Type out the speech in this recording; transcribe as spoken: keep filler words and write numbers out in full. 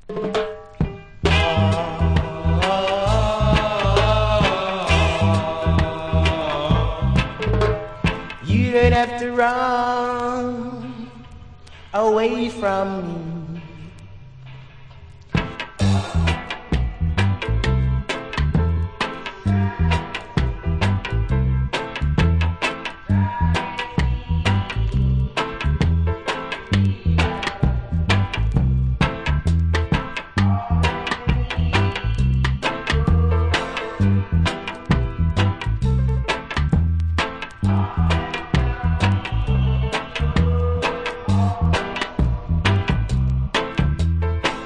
You don't have to run away from me.